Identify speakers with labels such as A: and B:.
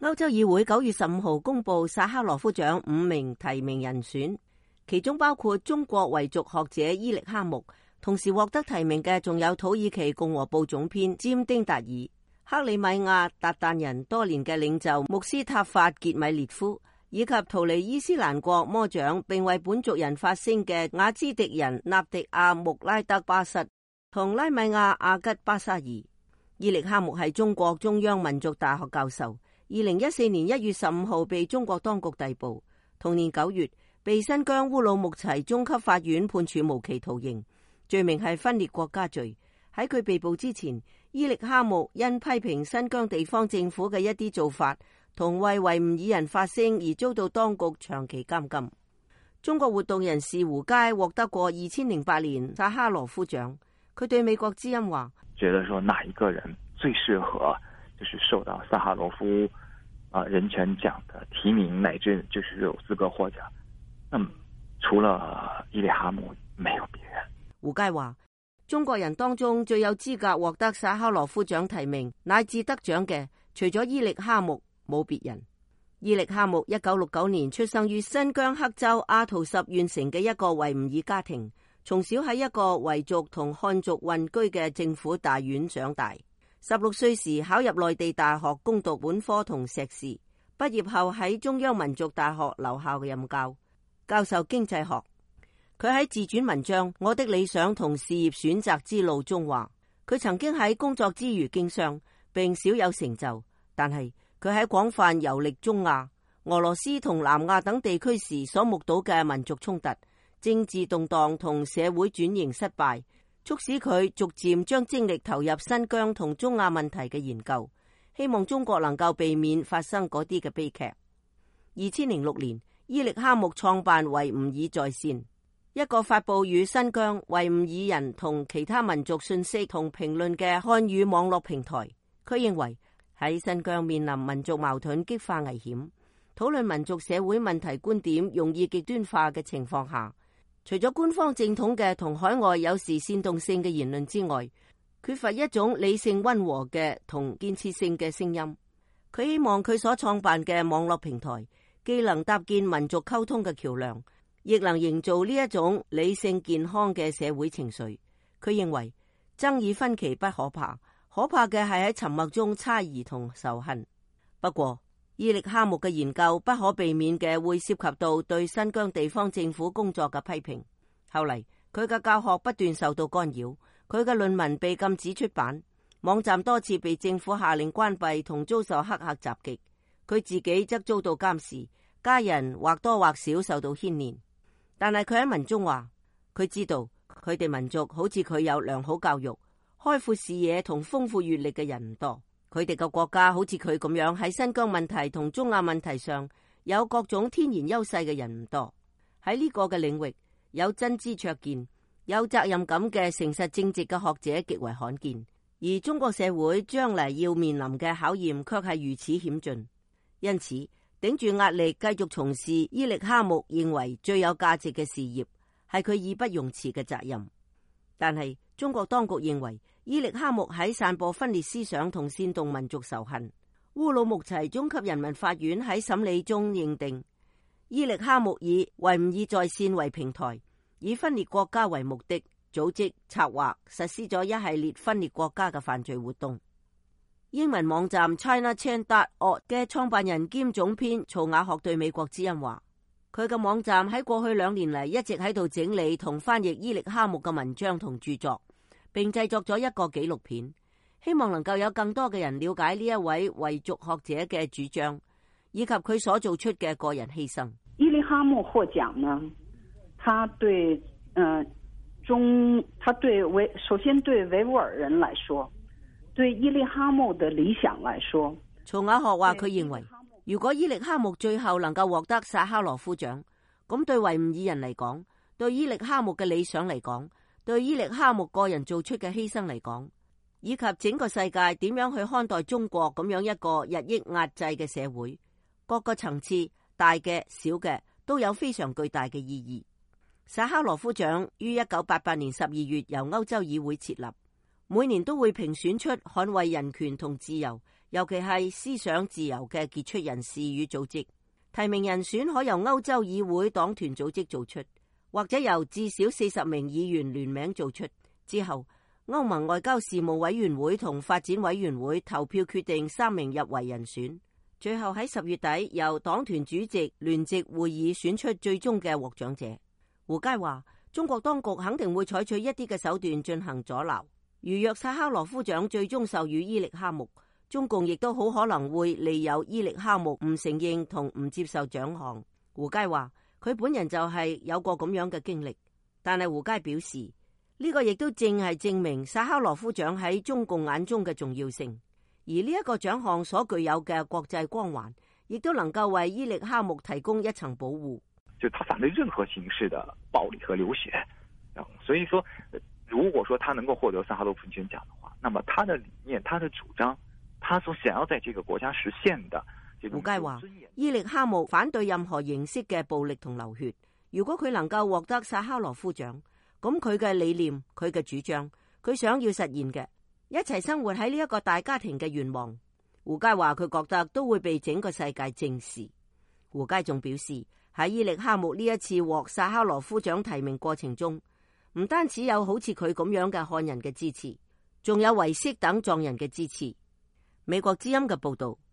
A: 歐洲議會9月15號公布薩哈羅夫獎5名提名人選，其中包括中國維族學者伊力哈木，同時獲得提名嘅仲有土耳其共和部總編詹丁達爾、克里米亞韃靼人多年嘅領袖穆斯塔法傑米列夫，以及逃離伊斯蘭國魔掌並為本族人發聲嘅雅茲迪人納迪亞穆拉德巴什同拉米亞阿吉巴沙爾。伊力哈木係中國中央民族大學教授，2014年1月15號被中國當局逮捕，同年9月被新疆烏魯木齊中級法院判處無期徒刑，罪名係分裂國家罪。喺佢被捕之前，伊力哈木因批評新疆地方政府嘅一啲做法同為維吾爾人發聲而遭到當局長期監禁。中國活動人士胡佳獲得過2008年薩哈羅夫獎，佢對美國之音話：
B: 覺得說哪一個人最適合就是受到薩哈羅夫人權獎的提名，乃至就是有資格獲獎，那麼除了伊力哈木沒有別人。
A: 胡佳話：中國人當中最有資格獲得薩哈羅夫獎提名乃至得獎嘅，除咗伊力哈木冇別人。伊力哈木1969年出生於新疆克州阿圖什縣城嘅一個維吾爾家庭，從小喺一個維族同漢族混居嘅政府大院長大。16歲時考入內地大學攻讀本科同碩士，畢業後喺中央民族大學留校任教，教授經濟學。佢喺自傳文章《我的理想同事業選擇之路》中話，佢曾經喺工作之餘經商，並少有成就，但係佢喺廣泛遊歷中亞、俄羅斯同南亞等地區時所目睹嘅民族衝突、政治動盪同社會轉型失敗，促使佢逐漸將精力投入新疆同中亞問題嘅研究，希望中國能夠避免發生嗰啲嘅悲劇。2006年，伊力哈木創辦維吾爾在線，一個發佈與新疆維吾爾人同其他民族信息同評論嘅漢語網絡平台。佢認為喺新疆面臨民族矛盾激化危險，討論民族社會問題觀點容易極端化嘅情況下，除咗官方正統嘅同海外有時煽動性嘅言論之外，缺乏一種理性溫和嘅同建設性嘅聲音。佢希望佢所創辦嘅網絡平台既能搭建民族溝通嘅橋樑，亦能營造呢一種理性健康嘅社會情緒。佢認為爭議分歧不可怕，可怕嘅係喺沉默中猜疑同仇恨。不過伊力哈木嘅研究不可避免嘅會涉及到對新疆地方政府工作嘅批評。後嚟佢嘅教學不斷受到干擾，佢嘅論文被禁止出版，網站多次被政府下令關閉同遭受黑客襲擊。佢自己則遭到監視，家人或多或少受到牽連。但係佢喺文中話，佢知道佢哋民族好似佢有良好教育、開闊視野同豐富閱歷嘅人唔多。佢哋嘅國家好似佢咁樣喺新疆問題同中亞問題上有各種天然優勢嘅人唔多。喺呢個嘅領域，有真知灼見、有責任感嘅誠實正直嘅學者極為罕見。而中國社會將嚟要面臨嘅考驗卻係如此險峻，因此頂住壓力繼續從事伊力哈木認為最有價值嘅事業，係佢義不容辭嘅責任。但係中國當局認為伊力哈木喺散播分裂思想同煽動民族仇恨。烏魯木齊中級人民法院喺審理中認定，伊力哈木以維吾爾在線為平台，以分裂國家為目的，組織策劃實施咗一系列分裂國家嘅犯罪活動。英文網站 ChinaChain.org 嘅創辦人兼總編曹雅學對美國之音話，佢嘅網站喺過去2年嚟一直喺度整理同翻譯伊力哈木嘅文章同著作，並製作咗一個紀錄片，希望能夠有更多嘅人了解呢一位維族學者嘅主張，以及佢所做出嘅個人犧牲。
C: 伊力哈木獲獎呢，他對首先對維吾爾人來說，對伊力哈木的理想來說，
A: 曹雅學話佢認為，如果伊力哈木最後能夠獲得薩哈羅夫獎，咁對維吾爾人嚟講，對伊力哈木嘅理想嚟講，對伊力哈木個人做出嘅犧牲嚟講，以及整個世界點樣去看待中國咁樣一個日益壓制嘅社會，各個層次大嘅小嘅都有非常巨大嘅意義。薩哈羅夫獎於1988年12月由歐洲議會設立，每年都會評選出捍衛人權同自由、 尤其係思想自由嘅傑出人士與組織。提名人選可由歐洲議會黨團組織做出，或者由至少40名議員聯名做出。之後，歐盟外交事務委員會同發展委員會投票決定3名入圍人選。最後喺10月底，由黨團主席聯席會議選出最終嘅獲獎者。胡佳話：中國當局肯定會採取一啲嘅手段進行阻撓。如若薩哈羅夫獎最終授予伊力哈木，中共亦都好可能會利誘伊力哈木唔承認同唔接受獎項。胡佳話：佢本人就係有過咁樣嘅經歷，但係胡佳表示呢個亦都正係證明薩哈羅夫獎喺中共眼中嘅重要性，而呢一個獎項所具有嘅國際光環，亦都能夠為伊力哈木提供一層保護。
B: 就他反對任何形式的暴力和流血，所以說如果說他能夠獲得薩哈羅夫獎的話，那麼他的理念、他的主張，他所想要在這個國家實現的。
A: 胡佳話：伊力哈木反對任何形式嘅暴力同流血。如果佢能夠獲得薩哈羅夫獎，咁佢嘅理念、佢嘅主張、佢想要實現嘅一齊生活喺呢一個大家庭嘅願望，胡佳話佢覺得都會被整個世界正視。胡佳仲表示，喺伊力哈木呢一次獲薩哈羅夫獎提名過程中，唔單止有好似佢咁樣嘅漢人嘅支持，仲有維色等藏人嘅支持。美國之音嘅報道。